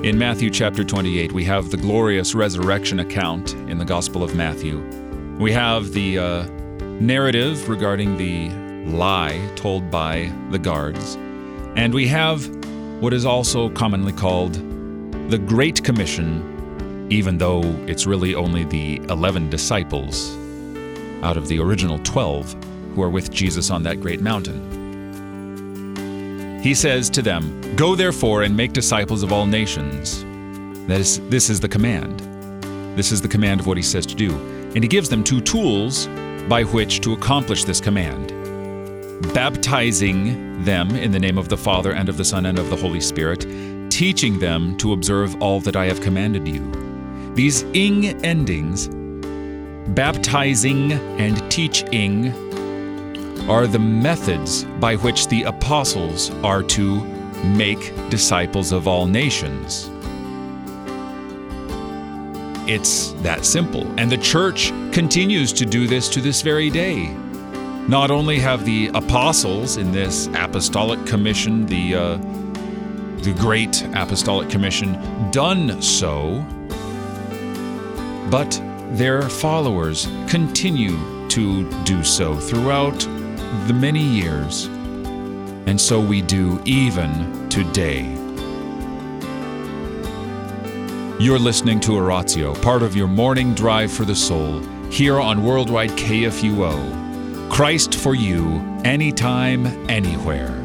In Matthew chapter 28, we have the glorious resurrection account in the Gospel of Matthew. We have the narrative regarding the lie told by the guards. And we have what is also commonly called the Great Commission, even though it's really only the 11 disciples out of the original 12 who are with Jesus on that great mountain. He says to them, "Go therefore and make disciples of all nations." This is the command. This is the command of what he says to do. And he gives them two tools by which to accomplish this command. Baptizing them in the name of the Father and of the Son and of the Holy Spirit, teaching them to observe all that I have commanded you. These ing endings, baptizing and teaching, are the methods by which the apostles are to make disciples of all nations. It's that simple. And the church continues to do this to this very day. Not only have the apostles in this apostolic commission, the great apostolic commission, done so, but their followers continue to do so throughout the many years, and so we do even today. You're listening to Oratio, part of your morning drive for the soul, here on Worldwide KFUO. Christ for you, anytime, anywhere.